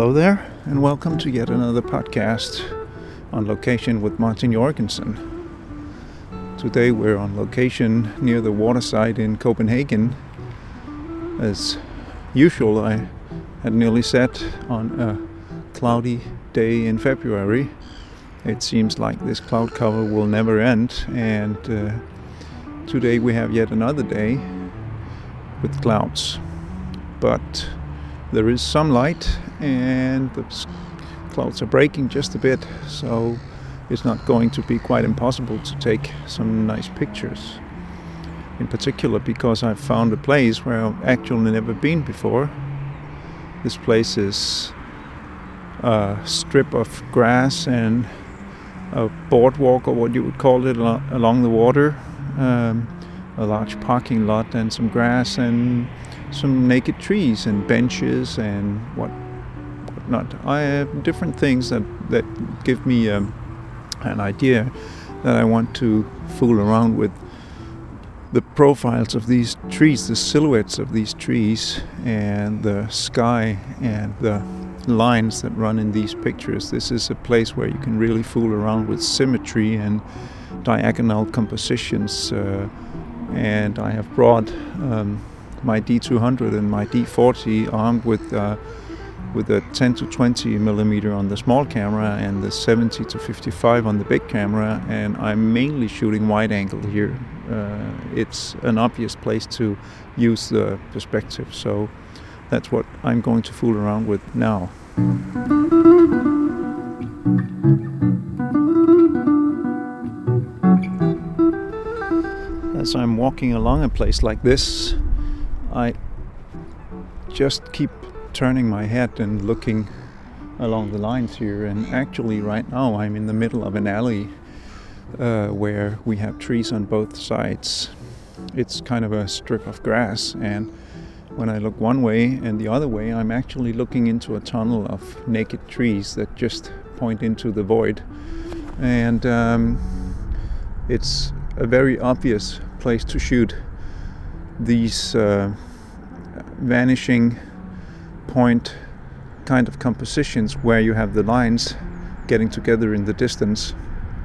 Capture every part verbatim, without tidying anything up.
Hello there, and welcome to yet another podcast on location with Martin Jorgensen. Today we're on location near the waterside in Copenhagen. As usual, I had nearly set on a cloudy day in February. It seems like this cloud cover will never end, and uh, today we have yet another day with clouds. But there is some light and the clouds are breaking just a bit, so it's not going to be quite impossible to take some nice pictures. In particular because I've found a place where I've actually never been before. This place is a strip of grass and a boardwalk, or what you would call it, along the water. Um, a large parking lot and some grass and some naked trees and benches and what whatnot. I have different things that, that give me um, an idea that I want to fool around with. The profiles of these trees, the silhouettes of these trees, and the sky and the lines that run in these pictures. This is a place where you can really fool around with symmetry and diagonal compositions. Uh, and I have brought um, my D two hundred and my D forty armed with uh, with a ten to twenty millimeter on the small camera and the seventy to fifty-five on the big camera, and I'm mainly shooting wide angle here. Uh, it's an obvious place to use the perspective, so that's what I'm going to fool around with now. As I'm walking along a place like this, I just keep turning my head and looking along the lines here, and actually right now I'm in the middle of an alley uh, where we have trees on both sides. It's kind of a strip of grass, and when I look one way and the other way, I'm actually looking into a tunnel of naked trees that just point into the void. And um, it's a very obvious place to shoot these uh, vanishing point kind of compositions where you have the lines getting together in the distance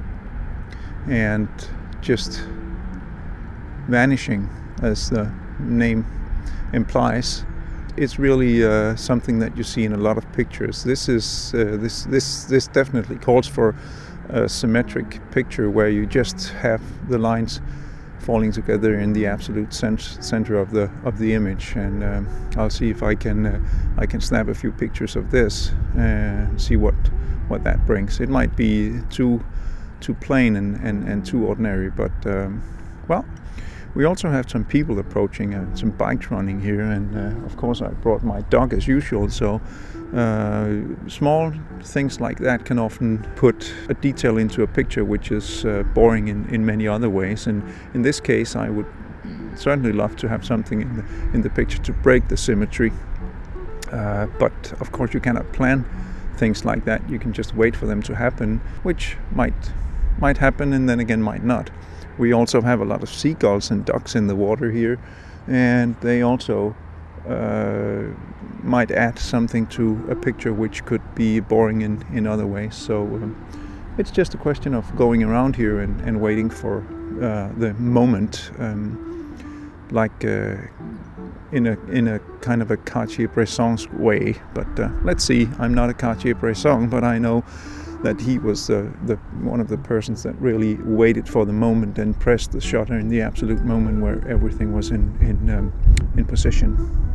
and just vanishing, as the name implies. It's really uh, something that you see in a lot of pictures. This is uh, this this this definitely calls for a symmetric picture where you just have the lines falling together in the absolute cent- center of the of the image. And um, I'll see if I can uh, I can snap a few pictures of this and see what what that brings. It might be too too plain and, and, and too ordinary, but um, well, we also have some people approaching, uh, some bikes running here, and uh, of course I brought my dog as usual, so uh, small things like that can often put a detail into a picture which is uh, boring in, in many other ways. And in this case I would certainly love to have something in the, in the picture to break the symmetry, uh, but of course you cannot plan things like that. You can just wait for them to happen, which might might happen and then again might not. We also have a lot of seagulls and ducks in the water here, and they also uh, might add something to a picture which could be boring in, in other ways. So um, it's just a question of going around here and, and waiting for uh, the moment, um, like uh, in a in a kind of a Cartier-Bresson way. But uh, let's see. I'm not a Cartier-Bresson, but I know that he was uh, the one of the persons that really waited for the moment and pressed the shutter in the absolute moment where everything was in in um, in position.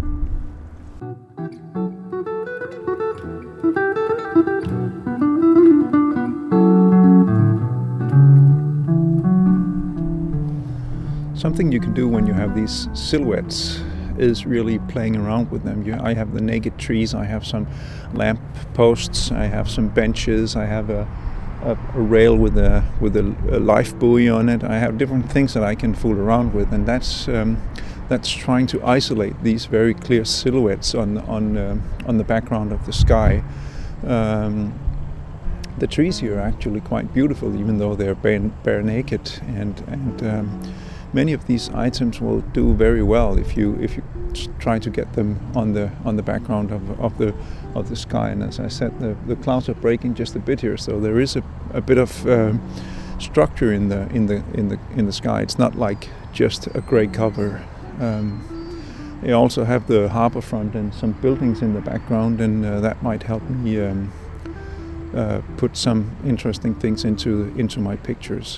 Something you can do when you have these silhouettes is really playing around with them. You, I have the naked trees, I have some lamp posts, I have some benches, I have a, a, a rail with a with a, a life buoy on it. I have different things that I can fool around with, and that's um, that's trying to isolate these very clear silhouettes on on uh, on the background of the sky. Um, the trees here are actually quite beautiful, even though they're bare, bare naked, and and um, many of these items will do very well if you if you try to get them on the on the background of, of the of the sky. And as I said, the, the clouds are breaking just a bit here, so there is a, a bit of um, structure in the in the in the in the sky. It's not like just a grey cover. Um, they also have the harbour front and some buildings in the background, and uh, that might help me um, uh, put some interesting things into into my pictures.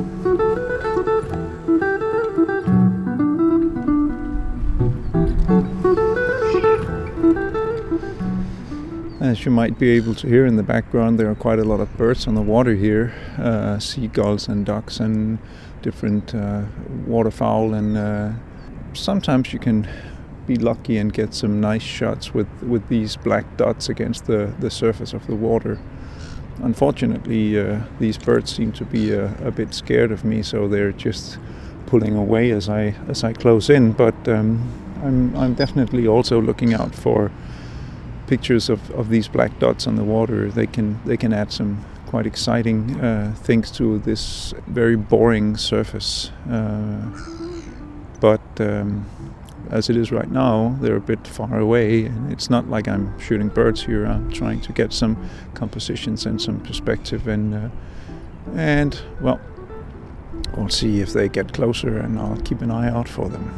As you might be able to hear in the background, there are quite a lot of birds on the water here, uh, seagulls and ducks and different uh, waterfowl, and uh, sometimes you can be lucky and get some nice shots with, with these black dots against the, the surface of the water. Unfortunately, uh, these birds seem to be a, a bit scared of me, so they're just pulling away as I as I close in. But um, I'm I'm definitely also looking out for pictures of, of these black dots on the water. They can they can add some quite exciting uh, things to this very boring surface. Uh, but um, as it is right now, they're a bit far away, and it's not like I'm shooting birds here. I'm trying to get some compositions and some perspective, and uh, and well, we'll see if they get closer, and I'll keep an eye out for them.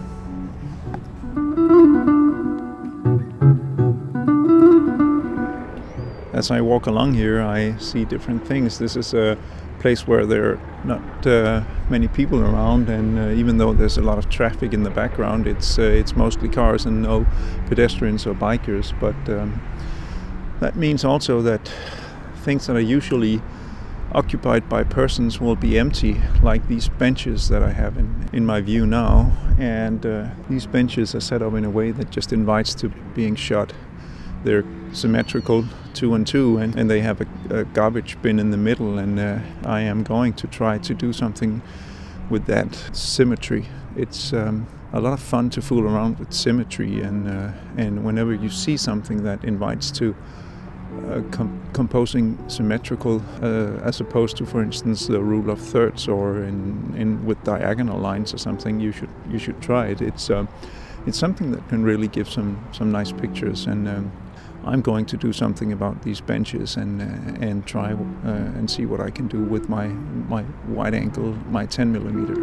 As I walk along here, I see different things. This is a place where there are not uh, many people around, and uh, even though there's a lot of traffic in the background, it's uh, it's mostly cars and no pedestrians or bikers. But um, that means also that things that are usually occupied by persons will be empty, like these benches that I have in, in my view now. And uh, these benches are set up in a way that just invites to being shot. They're symmetrical, two and two, and, and they have a, a garbage bin in the middle, and uh, I am going to try to do something with that symmetry. It's um, a lot of fun to fool around with symmetry, and uh, and whenever you see something that invites to uh, com- composing symmetrical, uh, as opposed to, for instance, the rule of thirds, or in, in with diagonal lines or something, you should you should try it. It's uh, it's something that can really give some some nice pictures, and um, I'm going to do something about these benches and uh, and try uh, and see what I can do with my my wide angle, my ten millimeter.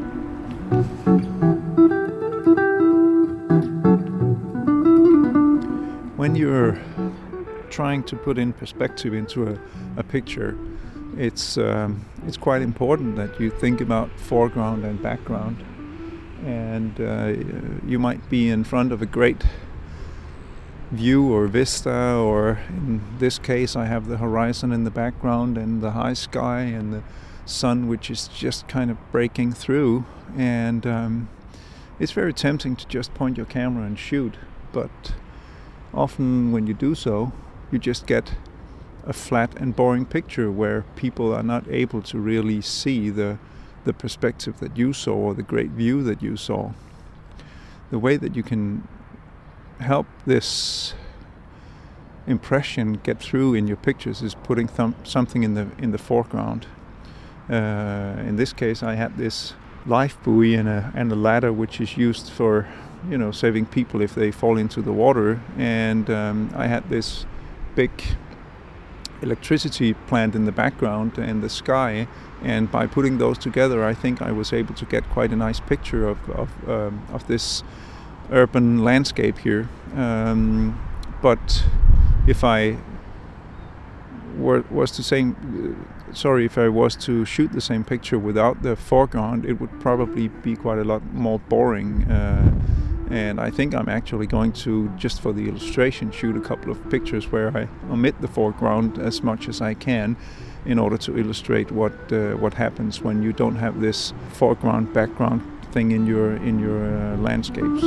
When you're trying to put in perspective into a, a picture, it's um, it's quite important that you think about foreground and background. And uh, you might be in front of a great view or vista, or in this case I have the horizon in the background and the high sky and the sun, which is just kind of breaking through, and um, it's very tempting to just point your camera and shoot, but often when you do so, you just get a flat and boring picture where people are not able to really see the the perspective that you saw, or the great view that you saw. The way that you can help this impression get through in your pictures is putting th- something in the in the foreground. Uh, in this case, I had this life buoy and a and a ladder, which is used for, you know, saving people if they fall into the water. And um, I had this big electricity plant in the background and the sky. And by putting those together, I think I was able to get quite a nice picture of of, um, of this urban landscape here. Um, but if I were was to say, sorry, if I was to shoot the same picture without the foreground, it would probably be quite a lot more boring. Uh, and I think I'm actually going to, just for the illustration, shoot a couple of pictures where I omit the foreground as much as I can, in order to illustrate what uh, what happens when you don't have this foreground background thing in your in your uh, landscapes.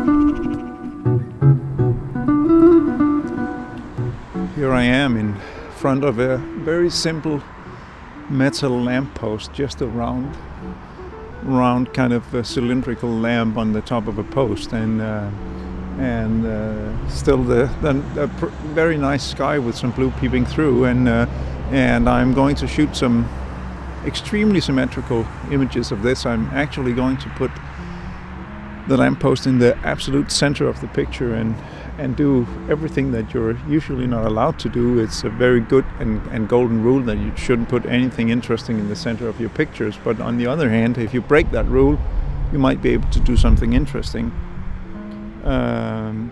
Here I am in front of a very simple metal lamppost, just a round round kind of a cylindrical lamp on the top of a post, and uh, and uh, still the, the, the pr- very nice sky with some blue peeping through, and uh, and I'm going to shoot some extremely symmetrical images of this, I'm actually going to put the lamppost in the absolute center of the picture and and do everything that you're usually not allowed to do. It's a very good and, and golden rule that you shouldn't put anything interesting in the center of your pictures. But on the other hand, if you break that rule, you might be able to do something interesting. Um,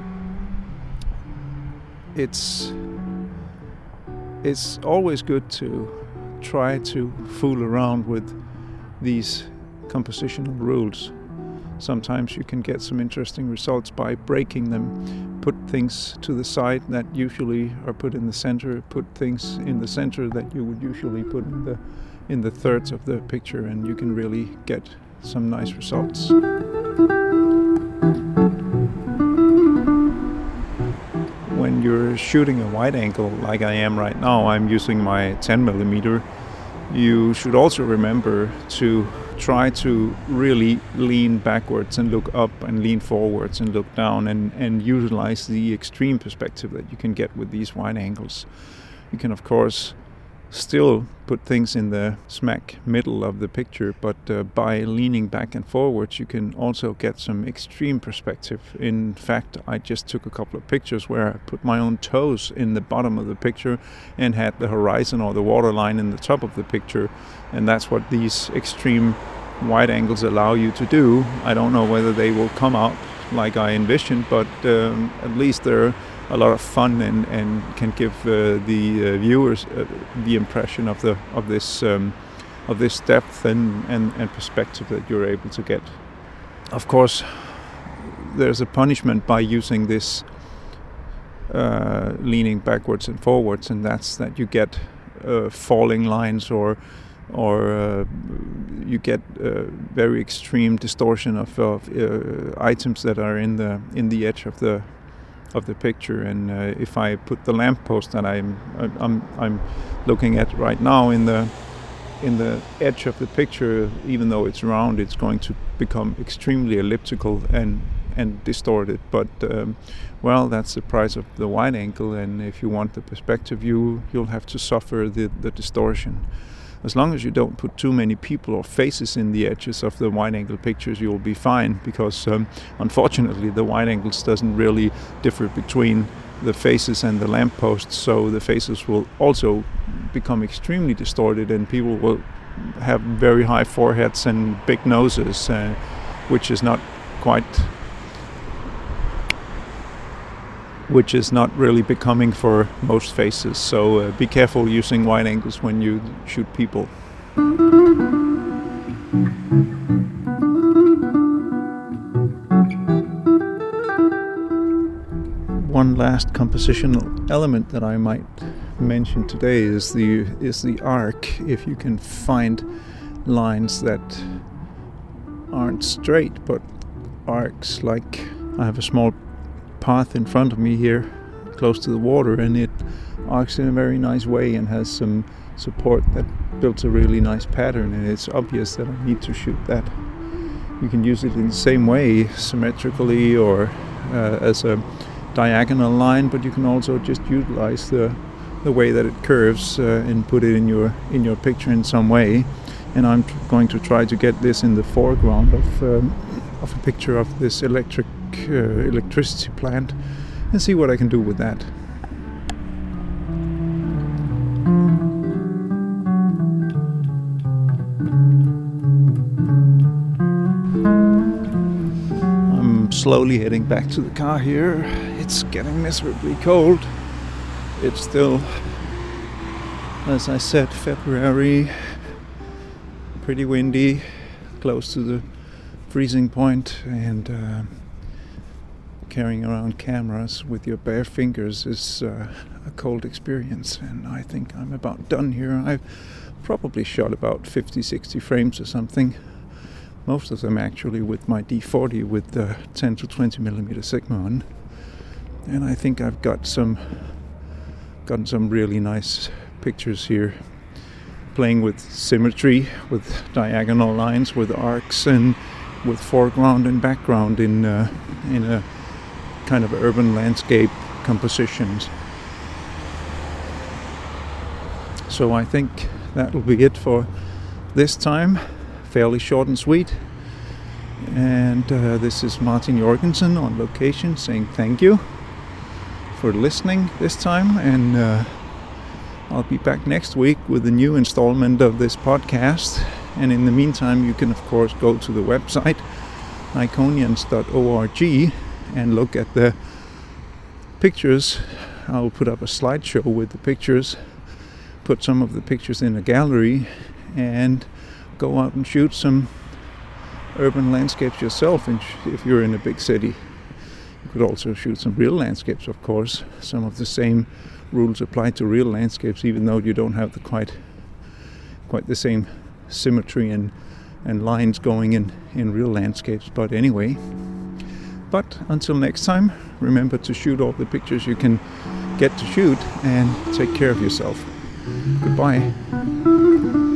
it's it's always good to try to fool around with these compositional rules. Sometimes you can get some interesting results by breaking them. Put things to the side that usually are put in the center. Put things in the center that you would usually put in the in the thirds of the picture, and you can really get some nice results. When you're shooting a wide angle like I am right now, I'm using my ten millimeter. You should also remember to try to really lean backwards and look up, and lean forwards and look down, and, and utilize the extreme perspective that you can get with these wide angles. You can of course still put things in the smack middle of the picture, but uh, by leaning back and forwards you can also get some extreme perspective. In fact, I just took a couple of pictures where I put my own toes in the bottom of the picture and had the horizon or the waterline in the top of the picture, and that's what these extreme wide angles allow you to do. I don't know whether they will come out like I envisioned, but um, at least they're a lot of fun and, and can give uh, the uh, viewers uh, the impression of the of this um, of this depth and, and, and perspective that you're able to get. Of course, there's a punishment by using this uh, leaning backwards and forwards, and that's that you get uh, falling lines, or or uh, you get uh, very extreme distortion of, of uh, items that are in the in the edge of the of the picture. And uh, if I put the lamppost that I'm I'm I'm looking at right now in the in the edge of the picture, even though it's round, it's going to become extremely elliptical and and distorted. But um, well, that's the price of the wide angle, and if you want the perspective, you you'll have to suffer the the distortion. As long as you don't put too many people or faces in the edges of the wide-angle pictures, you'll be fine, because um, unfortunately the wide angles doesn't really differ between the faces and the lampposts, so the faces will also become extremely distorted, and people will have very high foreheads and big noses, uh, which is not quite which is not really becoming for most faces. So uh, be careful using wide angles when you shoot people. One last compositional element that I might mention today is the is the arc. If you can find lines that aren't straight but arcs, like I have a small path in front of me here close to the water, and it arcs in a very nice way and has some support that builds a really nice pattern, and it's obvious that I need to shoot that. You can use it in the same way, symmetrically or uh, as a diagonal line, but you can also just utilize the the way that it curves uh, and put it in your in your picture in some way. And I'm t- going to try to get this in the foreground of um, of a picture of this electric uh, electricity plant, and see what I can do with that. I'm slowly heading back to the car here. It's getting miserably cold. It's still, as I said, February, pretty windy, close to the freezing point, and uh, carrying around cameras with your bare fingers is uh, a cold experience, and I think I'm about done here. I've probably shot about fifty sixty frames or something, most of them actually with my D forty with the ten to twenty millimeter Sigma on, and I think I've got some gotten some really nice pictures here, playing with symmetry, with diagonal lines, with arcs, and with foreground and background in uh, in a kind of urban landscape compositions. So I think that will be it for this time, fairly short and sweet. And uh, this is Martin Jorgensen on location saying thank you for listening this time, and uh, I'll be back next week with a new installment of this podcast. And in the meantime, you can of course go to the website iconians dot org and look at the pictures. I'll put up a slideshow with the pictures, put some of the pictures in a gallery, and go out and shoot some urban landscapes yourself if you're in a big city. You could also shoot some real landscapes, of course. Some of the same rules apply to real landscapes, even though you don't have the quite quite the same symmetry and, and lines going in, in real landscapes. But anyway, but until next time, remember to shoot all the pictures you can get to shoot, and take care of yourself. Goodbye.